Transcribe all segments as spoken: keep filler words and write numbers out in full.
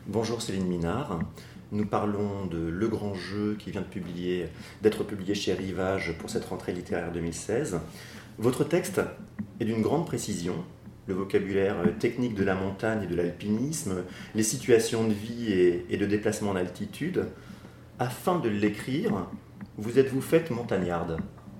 Bonjour Céline Minard, nous parlons de Le Grand Jeu qui vient de publier, d'être publié chez Rivage pour cette rentrée littéraire deux mille seize. Votre texte est d'une grande précision, le vocabulaire technique de la montagne et de l'alpinisme, les situations de vie et, et de déplacement en altitude. Afin de l'écrire, vous êtes-vous faite montagnarde ?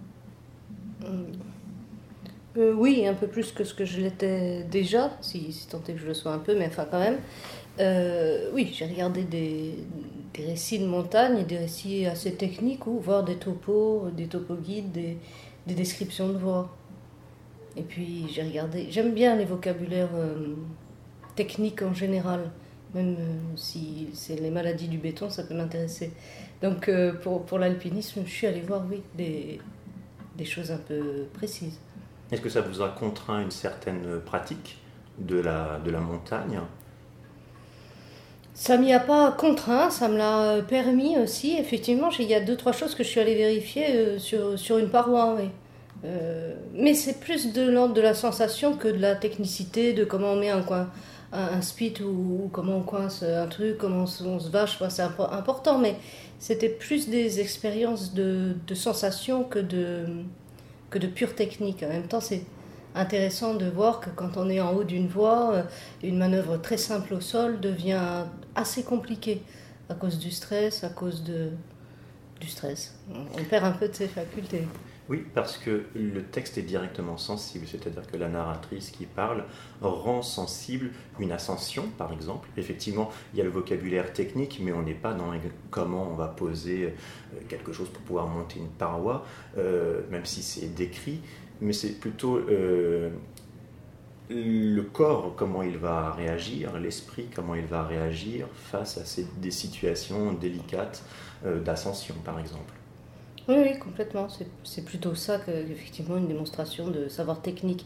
Euh, oui, un peu plus que ce que je l'étais déjà, si, si tant est que je le sois un peu, mais enfin quand même. Euh, oui, j'ai regardé des, des récits de montagne, des récits assez techniques, ou voire des topos, des topoguides, des, des descriptions de voies. Et puis j'ai regardé, j'aime bien les vocabulaires euh, techniques en général, même euh, si c'est les maladies du béton, ça peut m'intéresser. Donc euh, pour, pour l'alpinisme, je suis allée voir, oui, des, des choses un peu précises. Est-ce que ça vous a contraint une certaine pratique de la, de la montagne ? Ça m'y a pas contraint, ça me l'a permis aussi. Effectivement, il y a deux, trois choses que je suis allée vérifier euh, sur, sur une paroi, oui. Euh, mais c'est plus de l'ordre de la sensation que de la technicité, de comment on met un, coin, un, un spit ou, ou comment on coince un truc, comment on, on se vache, c'est impo- important, mais c'était plus des expériences de, de sensation que de, que de pure technique. En même temps, c'est intéressant de voir que quand on est en haut d'une voie, une manœuvre très simple au sol devient assez compliquée à cause du stress, à cause de, du stress. On perd un peu de ses facultés. Oui, parce que le texte est directement sensible, c'est-à-dire que la narratrice qui parle rend sensible une ascension, par exemple. Effectivement, il y a le vocabulaire technique, mais on n'est pas dans comment on va poser quelque chose pour pouvoir monter une paroi, euh, même si c'est décrit, mais c'est plutôt euh, le corps, comment il va réagir, l'esprit, comment il va réagir face à ces, des situations délicates euh, d'ascension, par exemple. Oui, oui, complètement. C'est, c'est plutôt ça qu'effectivement une démonstration de savoir technique.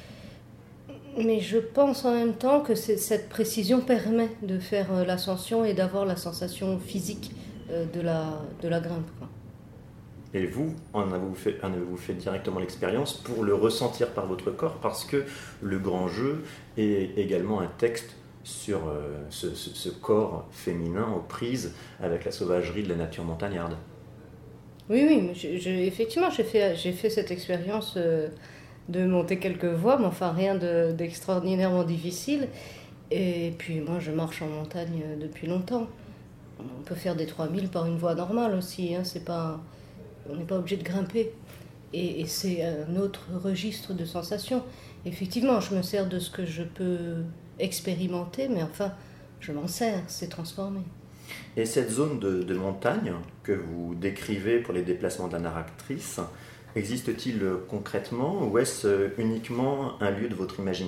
Mais je pense en même temps que c'est, cette précision permet de faire euh, l'ascension et d'avoir la sensation physique euh, de, la, de la grimpe, quoi. Et vous, en avez-vous fait, en avez-vous fait directement l'expérience pour le ressentir par votre corps, parce que Le Grand Jeu est également un texte sur euh, ce, ce, ce corps féminin aux prises avec la sauvagerie de la nature montagnarde. Oui, oui, mais je, je, effectivement, j'ai fait, j'ai fait cette expérience euh, de monter quelques voies, mais enfin rien de, d'extraordinairement difficile. Et puis moi, je marche en montagne depuis longtemps. On peut faire des trois mille par une voie normale aussi, hein, c'est pas, on n'est pas obligé de grimper. Et, et c'est un autre registre de sensations. Effectivement, je me sers de ce que je peux expérimenter, mais enfin, je m'en sers, c'est transformé. Et cette zone de, de montagne que vous décrivez pour les déplacements de la narratrice, existe-t-il concrètement ou est-ce uniquement un lieu de votre imagination ?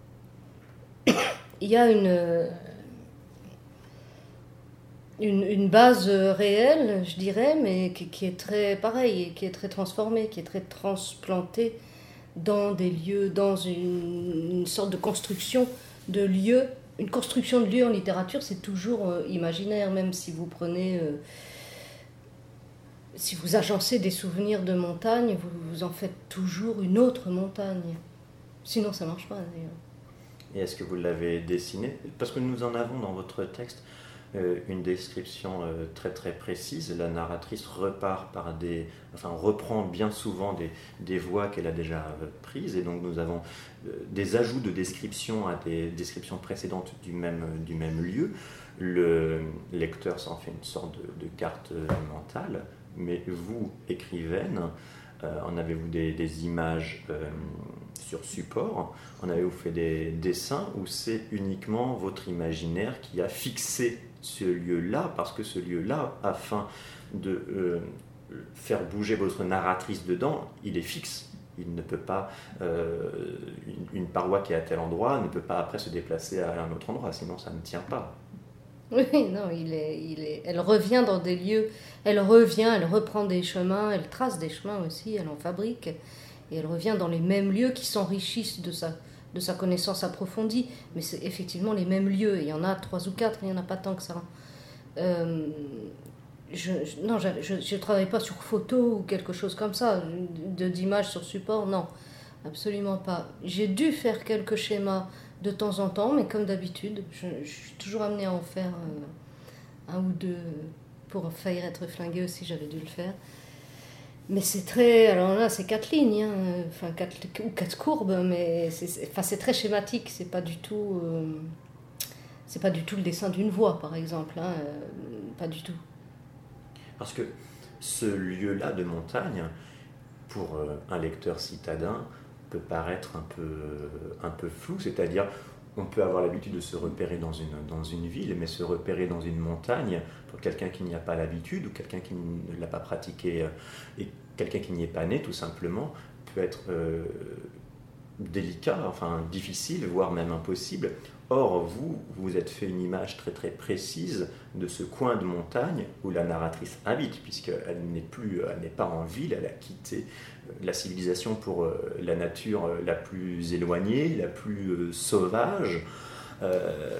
Il y a une, une, une base réelle, je dirais, mais qui, qui est très pareille, qui est très transformée, qui est très transplantée dans des lieux, dans une, une sorte de construction de lieux. Une construction de lieux en littérature, c'est toujours euh, imaginaire, même si vous prenez, euh, si vous agencez des souvenirs de montagne, vous, vous en faites toujours une autre montagne. Sinon, ça ne marche pas, d'ailleurs. Et est-ce que vous l'avez dessiné ? Parce que nous en avons dans votre texte euh, une description euh, très très précise. La narratrice repart par des, enfin reprend bien souvent des, des voix qu'elle a déjà euh, prises, et donc nous avons euh, des ajouts de description à des descriptions précédentes du même, du même lieu. Le lecteur s'en fait une sorte de, de carte euh, mentale, mais vous, écrivaine, euh, en avez-vous des, des images euh, sur support ? En avez-vous fait des dessins ou c'est uniquement votre imaginaire qui a fixé ce lieu-là, parce que ce lieu-là, afin de euh, faire bouger votre narratrice dedans, il est fixe. Il ne peut pas, euh, une, une paroi qui est à tel endroit ne peut pas après se déplacer à un autre endroit, sinon ça ne tient pas. Oui, non, il est, il est, elle revient dans des lieux, elle revient, elle reprend des chemins, elle trace des chemins aussi, elle en fabrique, et elle revient dans les mêmes lieux qui s'enrichissent de sa, de sa connaissance approfondie, mais c'est effectivement les mêmes lieux, il y en a trois ou quatre, il n'y en a pas tant que ça. Euh, je, je, non, je ne travaille pas sur photo ou quelque chose comme ça, de, d'images sur support, non, absolument pas. J'ai dû faire quelques schémas de temps en temps, mais comme d'habitude, je, je suis toujours amenée à en faire euh, un ou deux pour faillir être flinguée aussi, j'avais dû le faire. Mais c'est très... Alors là, c'est quatre lignes, hein, enfin quatre, ou quatre courbes, mais c'est, c'est, enfin, c'est très schématique, c'est pas du tout... Euh, c'est pas du tout le dessin d'une voie, par exemple, hein, euh, pas du tout. Parce que ce lieu-là de montagne, pour euh, un lecteur citadin, peut paraître un peu, un peu flou, c'est-à-dire on peut avoir l'habitude de se repérer dans une, dans une ville, mais se repérer dans une montagne, pour quelqu'un qui n'y a pas l'habitude, ou quelqu'un qui ne l'a pas pratiqué, et quelqu'un qui n'y est pas né tout simplement, peut être euh, délicat, enfin difficile, voire même impossible. Or, vous, vous êtes fait une image très très précise de ce coin de montagne où la narratrice habite, puisqu'elle n'est plus, elle n'est pas en ville, elle a quitté la civilisation pour la nature la plus éloignée, la plus sauvage. Euh,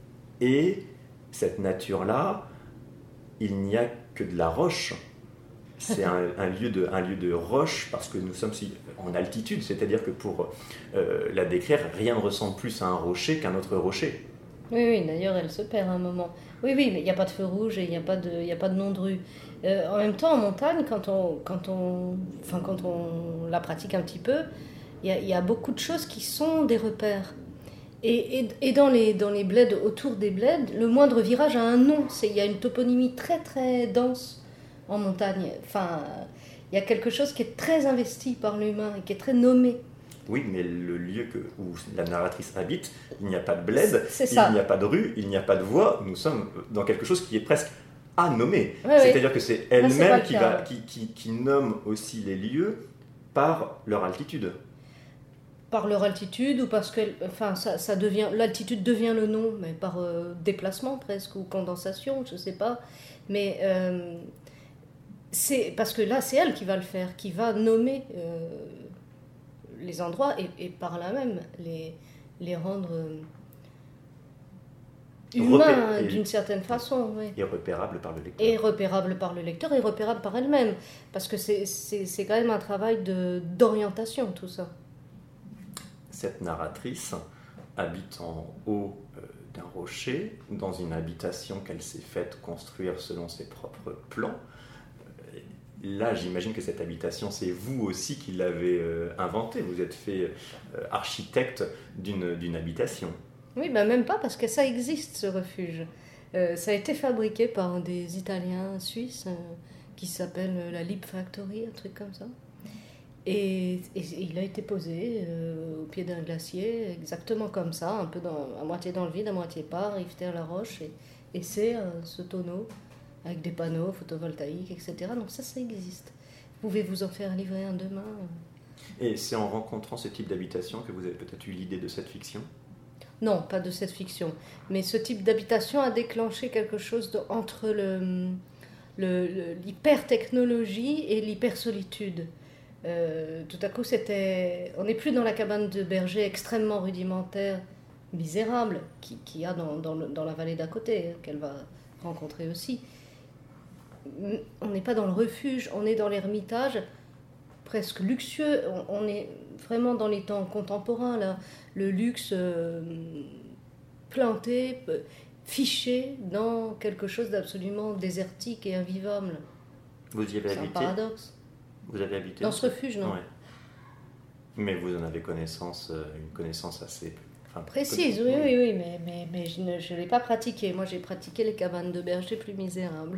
et cette nature-là, il n'y a que de la roche. C'est un, un, lieu de, un lieu de roche parce que nous sommes en altitude, c'est-à-dire que pour euh, la décrire, rien ne ressemble plus à un rocher qu'un autre rocher. Oui, oui, d'ailleurs elle se perd à un moment. Oui, oui, mais il n'y a pas de feu rouge et il n'y a pas de, il n'y a pas de nom de rue. Euh, en même temps, en montagne, quand on, quand on, enfin, quand on la pratique un petit peu, il y a, il y a beaucoup de choses qui sont des repères. Et, et, et dans les, dans les bleds, autour des bleds, le moindre virage a un nom. C'est, il y a une toponymie très très dense en montagne. Enfin, il y a quelque chose qui est très investi par l'humain et qui est très nommé. Oui, mais le lieu que, où la narratrice habite, il n'y a pas de bled, c'est ça. Il n'y a pas de rue, il n'y a pas de voie. Nous sommes dans quelque chose qui est presque à nommer. Oui, C'est-à-dire oui. que c'est elle-même Là, c'est qui, va, qui, qui, qui nomme aussi les lieux par leur altitude. Par leur altitude ou parce que, enfin, ça, ça devient, l'altitude devient le nom, mais par euh, déplacement presque ou condensation, je ne sais pas. Mais euh, c'est parce que là, c'est elle qui va le faire, qui va nommer euh, les endroits et, et par là même les, les rendre euh, humains Repé- d'une certaine façon. Oui. Et repérable par le lecteur. Et repérable par le lecteur et repérable par elle-même. Parce que c'est, c'est, c'est quand même un travail de, d'orientation, tout ça. Cette narratrice habite en haut euh, d'un rocher, dans une habitation qu'elle s'est faite construire selon ses propres plans. Euh, là, j'imagine que cette habitation, c'est vous aussi qui l'avez euh, inventée. Vous êtes fait euh, architecte d'une, d'une habitation. Oui, ben même pas, parce que ça existe, ce refuge. Euh, ça a été fabriqué par des Italiens suisses euh, qui s'appellent la Lip Factory, un truc comme ça. Et, et il a été posé euh, au pied d'un glacier, exactement comme ça, un peu dans, à moitié dans le vide, à moitié pas, riveté à la roche. Et, et c'est euh, ce tonneau avec des panneaux photovoltaïques, et cetera. Donc ça, ça existe. Vous pouvez vous en faire livrer un demain. Et c'est en rencontrant ce type d'habitation que vous avez peut-être eu l'idée de cette fiction ? Non, pas de cette fiction. Mais ce type d'habitation a déclenché quelque chose de, entre le, le, le, l'hyper-technologie et l'hyper-solitude. Euh, tout à coup, c'était... on n'est plus dans la cabane de berger extrêmement rudimentaire, misérable, qui, qui a dans, dans, le, dans la vallée d'à côté, hein, qu'elle va rencontrer aussi. On n'est pas dans le refuge, on est dans l'ermitage, presque luxueux. On, on est vraiment dans les temps contemporains, là. Le luxe euh, planté, fiché dans quelque chose d'absolument désertique et invivable. Vous y avez C'est habité ? un paradoxe. Vous avez habité dans ce refuge, non. Ouais. Mais vous en avez connaissance, une connaissance assez enfin, précise. Oui, oui, oui, mais, mais, mais je ne je l'ai pas pratiqué. Moi, j'ai pratiqué les cabanes de berger plus misérables.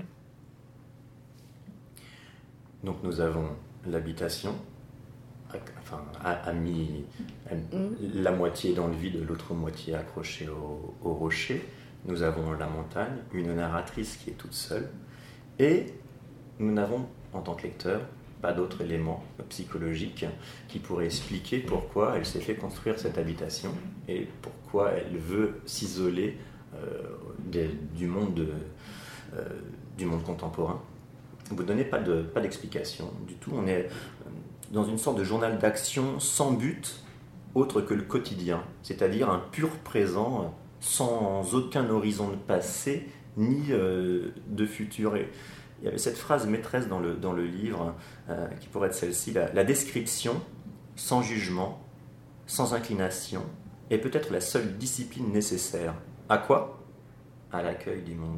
Donc nous avons l'habitation, enfin à, à mi, à, mmh. la moitié dans le vide, l'autre moitié accrochée au, au rocher. Nous avons la montagne, une narratrice qui est toute seule, et nous n'avons en tant que lecteur pas d'autres éléments psychologiques qui pourraient expliquer pourquoi elle s'est fait construire cette habitation et pourquoi elle veut s'isoler euh, des, du, monde de, euh, du monde contemporain. Vous ne donnez pas, de, pas d'explication du tout. On est dans une sorte de journal d'action sans but autre que le quotidien, c'est-à-dire un pur présent sans aucun horizon de passé ni euh, de futur. Et il y avait cette phrase maîtresse dans le, dans le livre euh, qui pourrait être celle-ci, la, la description sans jugement, sans inclination, est peut-être la seule discipline nécessaire. À quoi ? À l'accueil du monde.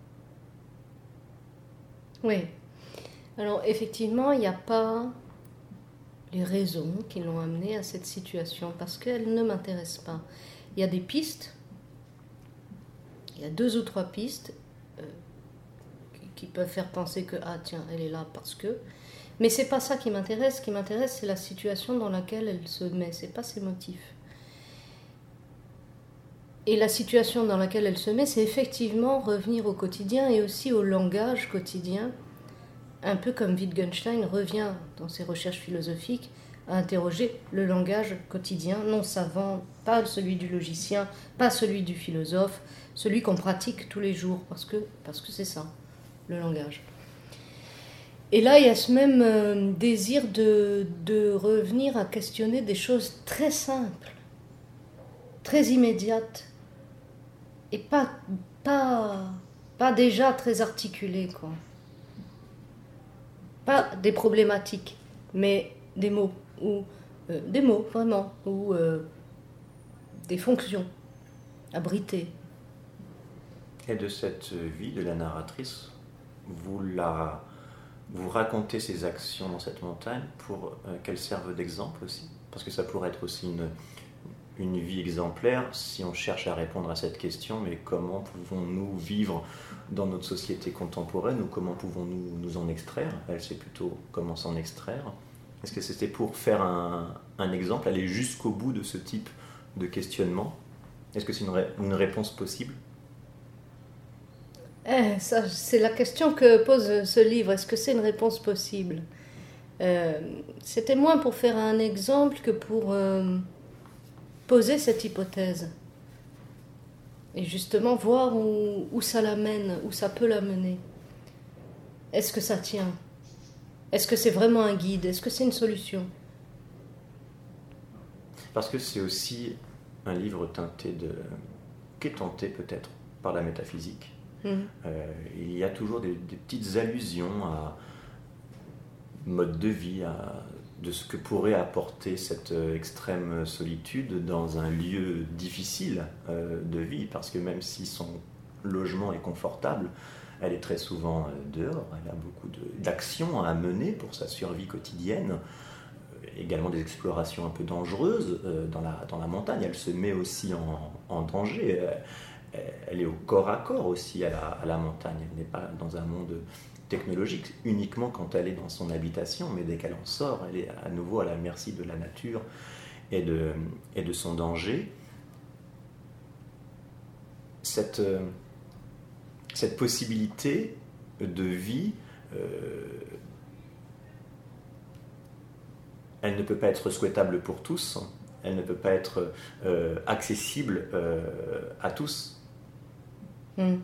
Oui. Alors effectivement, il n'y a pas les raisons qui l'ont amené à cette situation, parce qu'elle ne m'intéresse pas. Il y a des pistes, il y a deux ou trois pistes euh, qui, qui peuvent faire penser que, ah tiens, elle est là parce que... Mais c'est pas ça qui m'intéresse. Ce qui m'intéresse, c'est la situation dans laquelle elle se met, c'est pas ses motifs. Et la situation dans laquelle elle se met, c'est effectivement revenir au quotidien et aussi au langage quotidien, un peu comme Wittgenstein revient dans ses recherches philosophiques à interroger le langage quotidien, non savant, pas celui du logicien, pas celui du philosophe, celui qu'on pratique tous les jours, parce que, parce que c'est ça, le langage. Et là, il y a ce même euh, désir de, de revenir à questionner des choses très simples, très immédiates, et pas, pas, pas déjà très articulées, quoi. Pas des problématiques, mais des mots, ou euh, des mots, vraiment, ou euh, des fonctions abritées. Et de cette vie de la narratrice, vous, la, vous racontez ses actions dans cette montagne pour euh, qu'elles servent d'exemple aussi ? Parce que ça pourrait être aussi une, une vie exemplaire si on cherche à répondre à cette question, mais comment pouvons-nous vivre dans notre société contemporaine, ou comment pouvons-nous nous en extraire ? Elle sait plutôt comment s'en extraire. Est-ce que c'était pour faire un, un exemple, aller jusqu'au bout de ce type de questionnement ? Est-ce que c'est une, ré, une réponse possible ? Eh, ça, c'est la question que pose ce livre. Est-ce que c'est une réponse possible ? euh, C'était moins pour faire un exemple que pour euh, poser cette hypothèse. Et justement voir où, où ça l'amène, où ça peut l'amener. Est-ce que ça tient ? Est-ce que c'est vraiment un guide ? Est-ce que c'est une solution ? Parce que c'est aussi un livre teinté de... qui est tenté peut-être par la métaphysique. Mmh. Euh, il y a toujours des, des petites allusions à mode de vie, à de ce que pourrait apporter cette extrême solitude dans un lieu difficile de vie, parce que même si son logement est confortable, elle est très souvent dehors, elle a beaucoup de, d'actions à mener pour sa survie quotidienne, également des explorations un peu dangereuses dans la, dans la montagne, elle se met aussi en, en danger, elle est au corps à corps aussi à la, à la montagne, elle n'est pas dans un monde technologique uniquement quand elle est dans son habitation, mais dès qu'elle en sort, elle est à nouveau à la merci de la nature et de, et de son danger. Cette, cette possibilité de vie, euh, elle ne peut pas être souhaitable pour tous, elle ne peut pas être euh, accessible euh, à tous. Mm.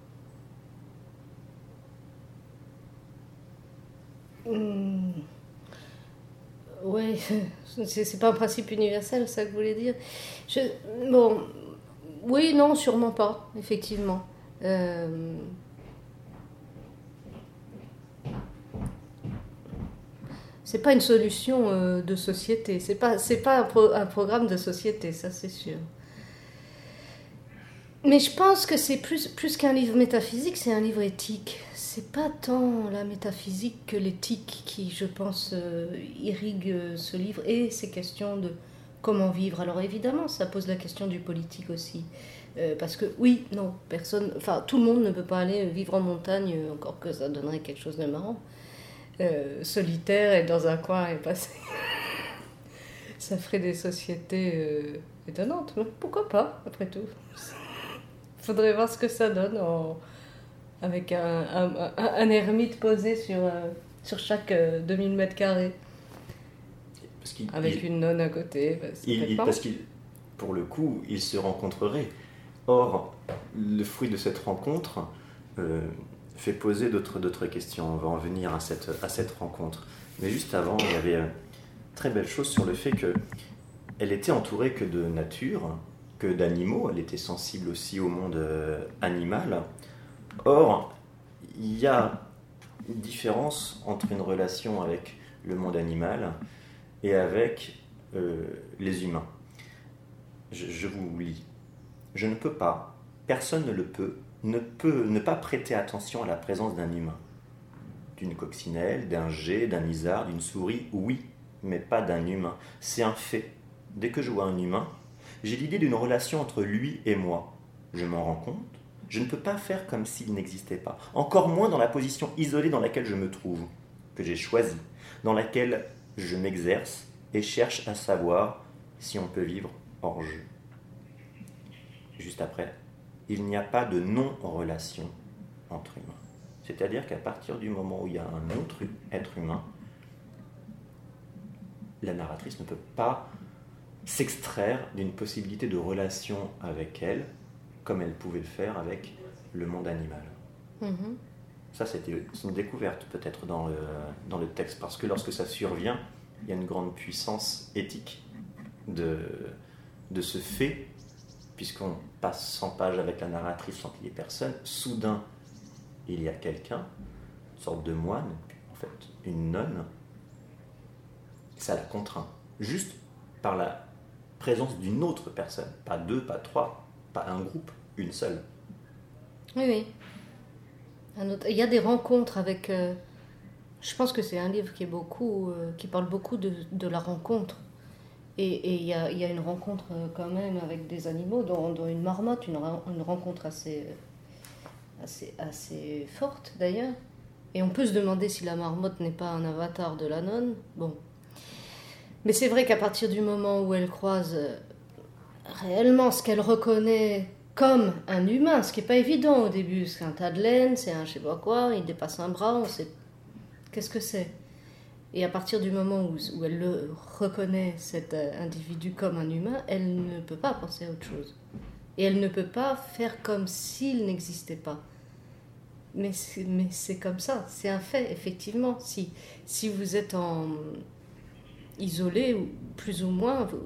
Mmh. Oui, c'est, c'est pas un principe universel, c'est ça que vous voulez dire. Je, bon, oui, non, sûrement pas, effectivement. Euh, c'est pas une solution euh, de société, c'est pas, c'est pas un, pro, un programme de société, ça c'est sûr. Mais je pense que c'est plus, plus qu'un livre métaphysique, c'est un livre éthique. C'est pas tant la métaphysique que l'éthique qui, je pense, euh, irrigue ce livre et ces questions de comment vivre. Alors évidemment, ça pose la question du politique aussi. Euh, parce que oui, non, personne, enfin tout le monde ne peut pas aller vivre en montagne, encore que ça donnerait quelque chose de marrant. Euh, solitaire et dans un coin et passer. Ça ferait des sociétés euh, étonnantes. Pourquoi pas, après tout ? Faudrait voir ce que ça donne en... avec un, un, un, un ermite posé sur, euh, sur chaque euh, deux mille mètres carrés. Parce qu'il, avec il, une nonne à côté. Bah, il, il, parce qu'il, pour le coup, ils se rencontreraient. Or, le fruit de cette rencontre euh, fait poser d'autres, d'autres questions. On va en venir à cette, à cette rencontre. Mais juste avant, il y avait une très belle chose sur le fait qu'elle était entourée que de nature, que d'animaux, elle était sensible aussi au monde euh, animal. Or, il y a une différence entre une relation avec le monde animal et avec euh, les humains. je, je vous lis. Je ne peux pas, personne ne le peut, ne peut ne pas prêter attention à la présence d'un humain. D'une coccinelle, d'un jet, d'un isard, d'une souris, oui, mais pas d'un humain. C'est un fait. Dès que je vois un humain, j'ai l'idée d'une relation entre lui et moi. Je m'en rends compte. Je ne peux pas faire comme s'il n'existait pas. Encore moins dans la position isolée dans laquelle je me trouve, que j'ai choisie, dans laquelle je m'exerce et cherche à savoir si on peut vivre hors jeu. Juste après, il n'y a pas de non-relation entre humains. C'est-à-dire qu'à partir du moment où il y a un autre être humain, la narratrice ne peut pas s'extraire d'une possibilité de relation avec elle, comme elle pouvait le faire avec le monde animal. Mhm. Ça, c'était une découverte peut-être dans le, dans le texte, parce que lorsque ça survient, il y a une grande puissance éthique de, de ce fait, puisqu'on passe cent pages avec la narratrice sans qu'il y ait personne. Soudain, il y a quelqu'un, une sorte de moine, en fait, une nonne. Ça la contraint, juste par la présence d'une autre personne, pas deux, pas trois, pas un groupe, une seule. Oui, oui. Un autre... Il y a des rencontres avec... euh, Je pense que c'est un livre qui, est beaucoup, euh, qui parle beaucoup de, de la rencontre. Et, et il, y a, il y a une rencontre euh, quand même avec des animaux, dont, dont une marmotte, une, une rencontre assez, assez, assez forte d'ailleurs. Et on peut se demander si la marmotte n'est pas un avatar de la nonne. Bon. Mais c'est vrai qu'à partir du moment où elle croise euh, réellement ce qu'elle reconnaît comme un humain, ce qui n'est pas évident au début, c'est un tas de laine, c'est un je sais pas quoi, il dépasse un bras, on sait qu'est-ce que c'est. Et à partir du moment où, où elle le reconnaît, cet individu comme un humain, elle ne peut pas penser à autre chose. Et elle ne peut pas faire comme s'il n'existait pas. Mais c'est, mais c'est comme ça, c'est un fait, effectivement. Si, si vous êtes en isolé, ou plus ou moins, vous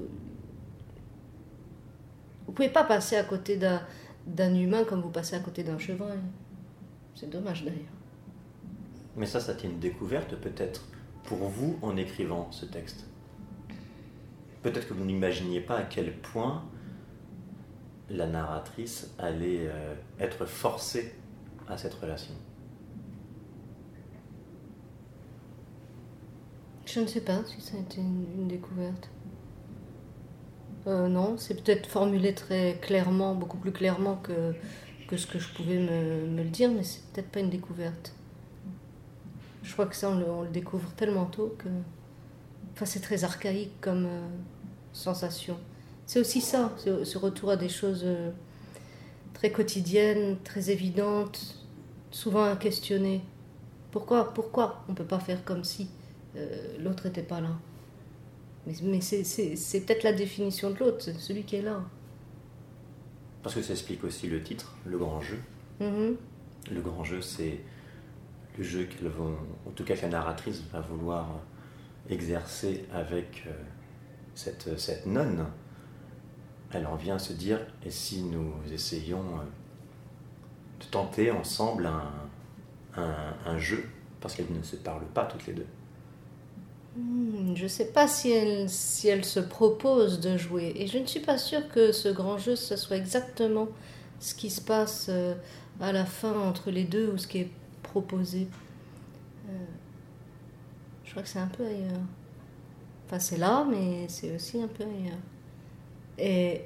ne pouvez pas passer à côté d'un, d'un humain comme vous passez à côté d'un chevreuil. C'est dommage d'ailleurs. Mais ça, ça a été une découverte peut-être pour vous en écrivant ce texte. Peut-être que vous n'imaginiez pas à quel point la narratrice allait euh, être forcée à cette relation. Je ne sais pas si ça a été une, une découverte. Euh, non, c'est peut-être formulé très clairement, beaucoup plus clairement que, que ce que je pouvais me, me le dire, mais c'est peut-être pas une découverte. Je crois que ça, on le, on le découvre tellement tôt que... Enfin, c'est très archaïque comme euh, sensation. C'est aussi ça, ce, ce retour à des choses euh, très quotidiennes, très évidentes, souvent à questionner. Pourquoi, pourquoi on ne peut pas faire comme si euh, l'autre n'était pas là? Mais, mais c'est, c'est, c'est peut-être la définition de l'autre, c'est celui qui est là. Parce que ça explique aussi le titre, Le Grand Jeu. Mm-hmm. Le Grand Jeu, c'est le jeu qu'elle va, en tout cas que la narratrice va vouloir exercer avec euh, cette, cette nonne. Elle en vient à se dire, et si nous essayions euh, de tenter ensemble un, un, un jeu, parce qu'elles ne se parlent pas toutes les deux. Hmm, je ne sais pas si elle, si elle se propose de jouer. Et je ne suis pas sûre que ce grand jeu, ce soit exactement ce qui se passe euh, à la fin entre les deux ou ce qui est proposé. Euh, je crois que c'est un peu ailleurs. Enfin, c'est là, mais c'est aussi un peu ailleurs. Et,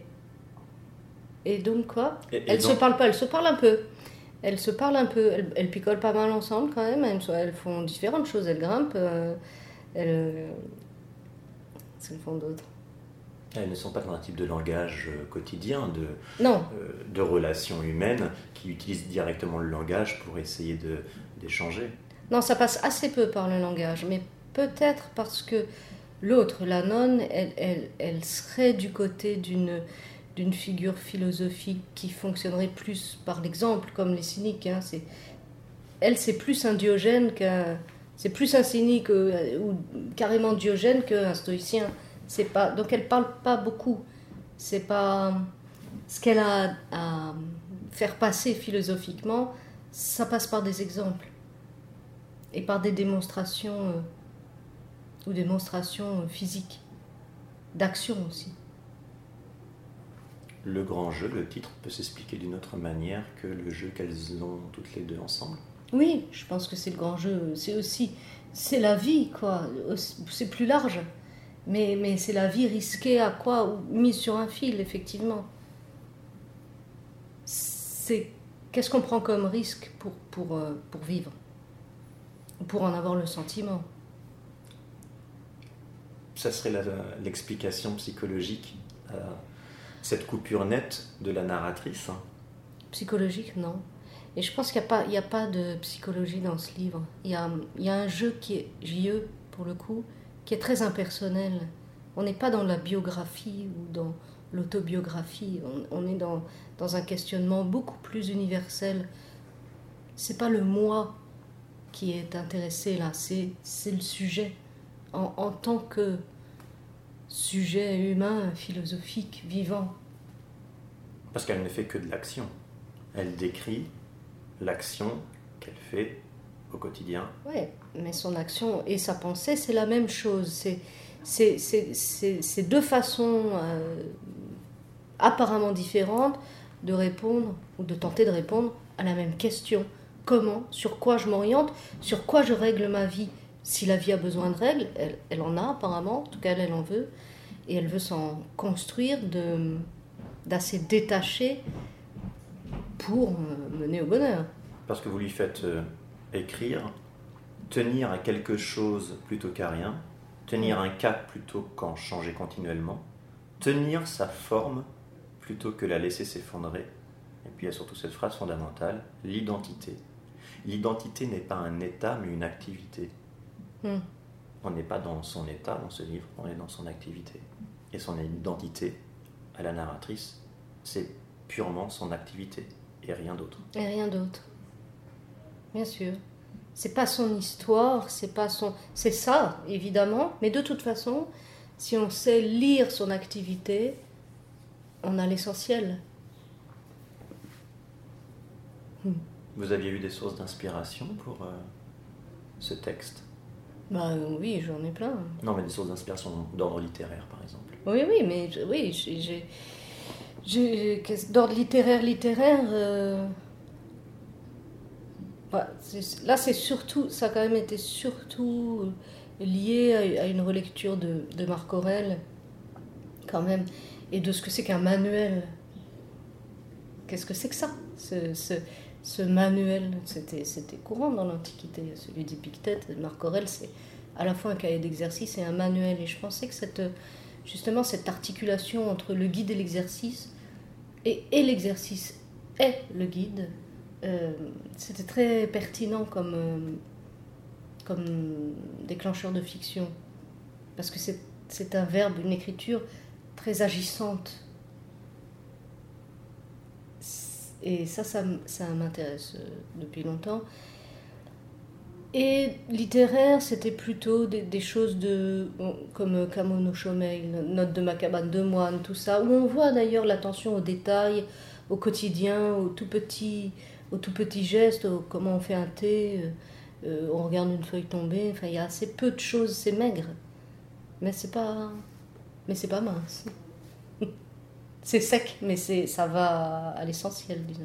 et donc quoi et, et Elles ne donc... se parlent pas, elles se parlent un peu. Elles se parlent un peu, elles, elles picolent pas mal ensemble quand même. Elles, elles font différentes choses, elles grimpent. Euh, elles... Qu'est-ce qu'elles font d'autre? Elles ne sont pas dans un type de langage quotidien, de, non. euh, de relations humaines qui utilisent directement le langage pour essayer de, d'échanger. Non, ça passe assez peu par le langage, mais peut-être parce que l'autre, la nonne, elle, elle, elle serait du côté d'une, d'une figure philosophique qui fonctionnerait plus par l'exemple, comme les cyniques. Hein. C'est, elle, c'est plus un Diogène qu'un... C'est plus un cynique euh, ou carrément Diogène qu'un stoïcien. C'est pas, donc elle parle pas beaucoup. C'est pas ce qu'elle a à faire passer philosophiquement. Ça passe par des exemples et par des démonstrations euh, ou démonstrations physiques, d'action aussi. le grand jeu, le titre, peut s'expliquer d'une autre manière que le jeu qu'elles ont toutes les deux ensemble. Oui, je pense que c'est le grand jeu. C'est aussi, c'est la vie, quoi. C'est plus large. Mais, mais c'est la vie risquée à quoi? Ou mise sur un fil, effectivement. C'est qu'est-ce qu'on prend comme risque pour, pour, euh, pour vivre? Pour en avoir le sentiment. Ça serait la, l'explication psychologique à cette coupure nette de la narratrice. Psychologique, non. Et je pense qu'il n'y a pas, il y a pas de psychologie dans ce livre. Il y a, il y a un jeu qui est J E, pour le coup, qui est très impersonnel. On n'est pas dans la biographie ou dans l'autobiographie. On, on est dans, dans un questionnement beaucoup plus universel. C'est pas le moi qui est intéressé là, c'est, c'est le sujet. En, en tant que sujet humain, philosophique, vivant. Parce qu'elle ne fait que de l'action. Elle décrit l'action qu'elle fait au quotidien. Oui, mais son action et sa pensée, c'est la même chose. C'est, c'est, c'est, c'est, c'est deux façons euh, apparemment différentes de répondre ou de tenter de répondre à la même question. Comment, sur quoi je m'oriente, sur quoi je règle ma vie. Si la vie a besoin de règles, elle, elle en a apparemment, en tout cas elle, elle en veut, et elle veut s'en construire de, d'assez détaché pour mener au bonheur. Parce que vous lui faites euh, écrire, tenir à quelque chose plutôt qu'à rien, tenir un cap plutôt qu'en changer continuellement, tenir sa forme plutôt que la laisser s'effondrer. Et puis il y a surtout cette phrase fondamentale, l'identité. L'identité n'est pas un état, mais une activité. Mm. On n'est pas dans son état dans ce livre, on est dans son activité. Et son identité, à la narratrice, c'est purement son activité, et rien d'autre. Et rien d'autre. Bien sûr. C'est pas son histoire, c'est pas son... C'est ça, évidemment, mais de toute façon, si on sait lire son activité, on a l'essentiel. Mm. Vous aviez eu des sources d'inspiration pour euh, ce texte? Bah oui, j'en ai plein. Non, mais des sources d'inspiration d'ordre littéraire, par exemple. Oui, oui, mais oui, j'ai, j'ai, d'ordre littéraire, littéraire. Euh... Bah, c'est, là, c'est surtout, ça a quand même été surtout lié à, à une relecture de, de Marc Aurèle, quand même, et de ce que c'est qu'un manuel. Qu'est-ce que c'est que ça, ce, ce, ce manuel? C'était, c'était courant dans l'Antiquité, celui d'Épictète, de Marc Aurèle, c'est à la fois un cahier d'exercice et un manuel. Et je pensais que cette, justement cette articulation entre le guide et l'exercice, et, et l'exercice est le guide, euh, c'était très pertinent comme, euh, comme déclencheur de fiction. Parce que c'est, c'est un verbe, une écriture très agissante. Et ça, ça, ça m'intéresse depuis longtemps. Et littéraire, c'était plutôt des, des choses de, comme Kamo no Shomei, Note de ma cabane de moine, tout ça, où on voit d'ailleurs l'attention aux détails, au quotidien, aux tout petits, aux tout petits gestes, au, comment on fait un thé, euh, on regarde une feuille tomber. Enfin, il y a assez peu de choses, c'est maigre, mais c'est pas, mais c'est pas mince. C'est sec, mais c'est, ça va à l'essentiel, disons.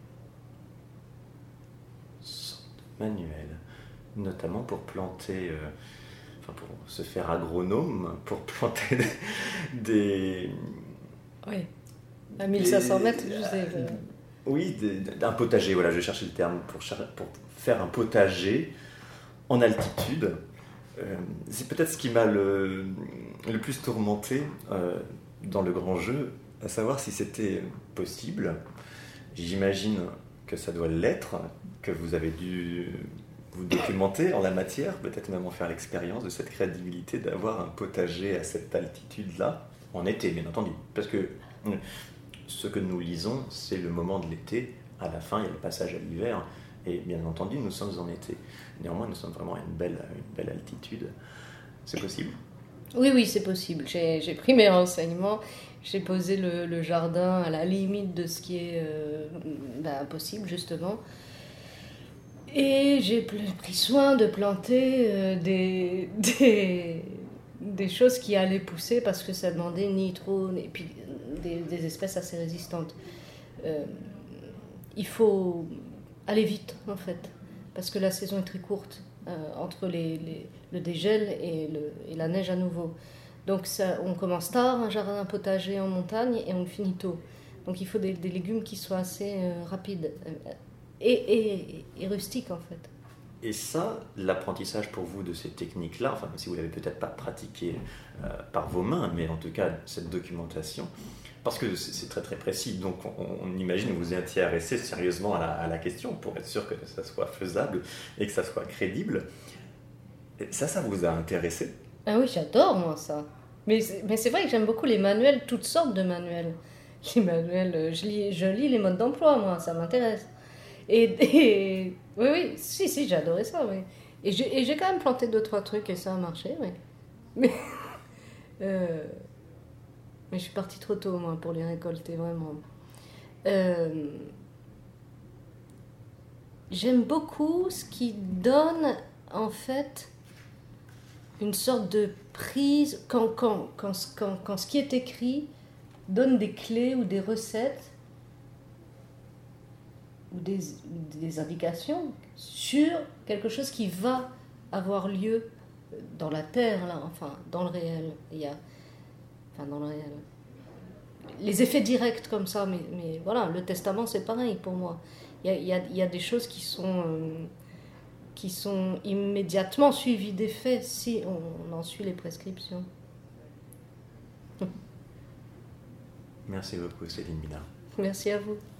Manuel, notamment pour planter, euh, enfin pour se faire agronome, pour planter des... Oui, à mille cinq cents mètres, je sais. Euh, oui, des, un potager, voilà, je cherchais le terme, pour, pour faire un potager en altitude. Euh, c'est peut-être ce qui m'a le, le plus tourmenté euh, dans le grand jeu, à savoir si c'était possible. J'imagine que ça doit l'être, que vous avez dû vous documenter en la matière, peut-être même en faire l'expérience de cette crédibilité d'avoir un potager à cette altitude-là, en été bien entendu. Parce que ce que nous lisons, c'est le moment de l'été, à la fin il y a le passage à l'hiver, et bien entendu nous sommes en été. Néanmoins nous sommes vraiment à une belle, une belle altitude. C'est possible? Oui, oui, c'est possible. J'ai, j'ai pris mes renseignements. J'ai posé le, le jardin à la limite de ce qui est euh, ben, possible, justement. Et j'ai pris soin de planter euh, des, des, des choses qui allaient pousser parce que ça demandait ni trop, et puis des, des espèces assez résistantes. Euh, il faut aller vite en fait, parce que la saison est très courte euh, entre les, les, le dégel et, le, et la neige à nouveau. Donc ça, on commence tard un jardin potager en montagne et on le finit tôt. Donc il faut des, des légumes qui soient assez euh, rapides euh, et, et, et rustiques en fait. Et ça, l'apprentissage pour vous de ces techniques-là, enfin si vous ne l'avez peut-être pas pratiqué euh, par vos mains, mais en tout cas cette documentation, parce que c'est très très précis, donc on, on imagine que vous étiez intéressé sérieusement à la, à la question pour être sûr que ça soit faisable et que ça soit crédible. Et ça, ça vous a intéressé? Ah oui, j'adore moi ça. Mais c'est, mais c'est vrai que j'aime beaucoup les manuels, toutes sortes de manuels. Les manuels, je lis, je lis les modes d'emploi, moi, ça m'intéresse. Et, et oui, oui, si, si, j'ai adoré ça, oui. Et j'ai, et j'ai quand même planté deux, trois trucs et ça a marché, oui. Mais, euh, mais je suis partie trop tôt, moi, pour les récolter, vraiment. Euh, j'aime beaucoup ce qui donne, en fait, une sorte de prise, quand, quand, quand, quand, quand ce qui est écrit donne des clés ou des recettes ou des, des indications sur quelque chose qui va avoir lieu dans la terre, là, enfin, dans le réel. Il y a, enfin, dans le réel. Les effets directs comme ça, mais, mais voilà, le testament, c'est pareil pour moi. Il y a, il y a, il y a des choses qui sont, euh, qui sont immédiatement suivies des faits si on, on en suit les prescriptions. Merci beaucoup, Céline Minard. Merci à vous.